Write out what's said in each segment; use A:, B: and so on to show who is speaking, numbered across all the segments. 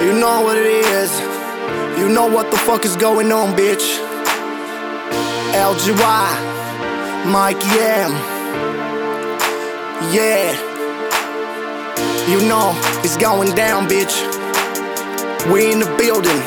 A: You know what it is. You know what the fuck is going on, bitch. LGY, Mike M. Yeah. You know it's going down, bitch. We in the building.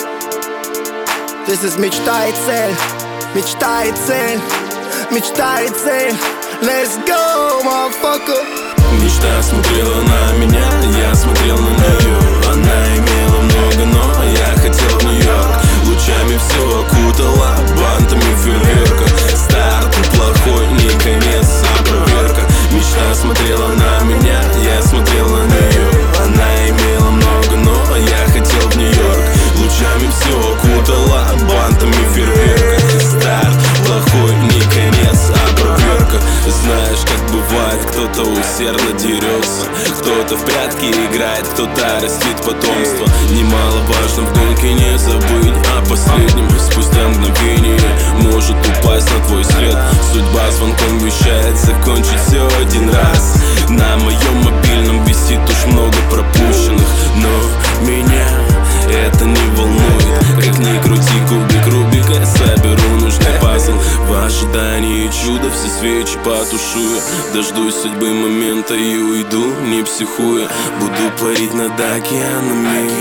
A: This is мечта и цель. Мечта и цель. Мечта и цель. Let's go, motherfucker.
B: Мечта смотрела на меня, я смотрел на нее. Она имела много, но я хотел в Нью-Йорк. Лучами все окутала, бантами фейерверка. Старт неплохой, не конец, а проверка. Мечта смотрела на меня, я смотрел на нее. Она имела много, но я хотел в Нью-Йорк. Лучами все окутала, бантами фейерверка. Старт плохой, не конец, а проверка. Знаешь, как бывает, кто-то усердно дерется, кто-то в прятки играет, кто-то растит потомство. Немаловажно в гонке не забыть о последнем. Спустя мгновение может упасть на твой след. Судьба звонком вещает закончить все один раз. На моем мобильном висит уж много пропущенных, но меня это не волнует. Как ни крути, кубик Рубика соберу нужный пазл. В ожидании чуда все свечи потушую. Дождусь судьбы момента и уйду, не психуя. Буду парить над океанами.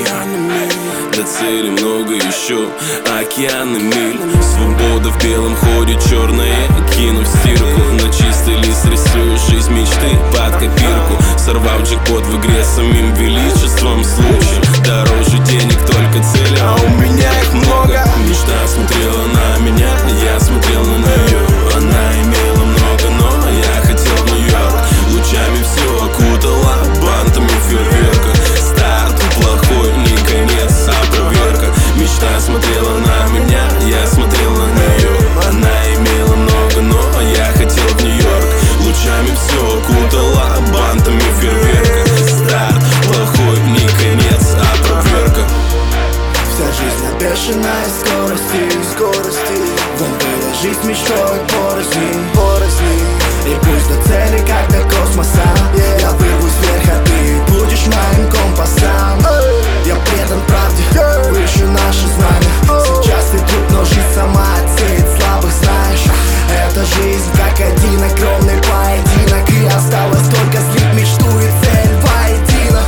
B: До цели много еще, океаны миль. Свобода в белом ходе, черное кинув стирку. На чистый лист рисую жизнь мечты под копирку. Сорвав джекпот в игре самим величеством случая. Дороже денег только цели, а у меня их много. Мечта смотрела на меня, я смотрел на нее. Она имела много, но я хотел в Нью-Йорк. Лучами все окутала, бантами фейерверка. Старт плохой, не конец, а проверка. Мечта смотрела на меня, я смотрел на нее. Она имела много, но я хотел в Нью-Йорк. Лучами все окутала, бантами фейерверка. Старт плохой, не конец, а проверка.
A: Вся жизнь на бешеной скорости. Вон была жизнь мечтой порознь. И пусть до цели, как до космоса, я вырвусь вверх, а ты будешь моим компасом. Я предан правде, выше наше знамя. Сейчас ты тут, но жизнь сама оценит слабых, знаешь. Это жизнь, как один огромный поединок. И осталось только слить мечту и цель воедино.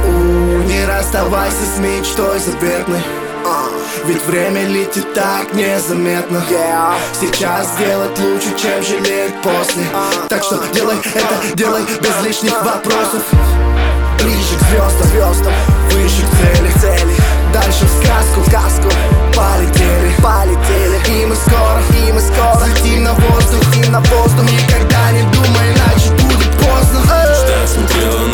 A: Не расставайся с мечтой заветной. Ведь время летит так незаметно. Сейчас сделать лучше, чем жалеть после. Так что делай это, делай без лишних вопросов. Ближе к звездам, выше к цели. Дальше в сказку, полетели. И мы скоро взлетим на воздух. Никогда не думай, иначе будет поздно.
B: Мечта смотрела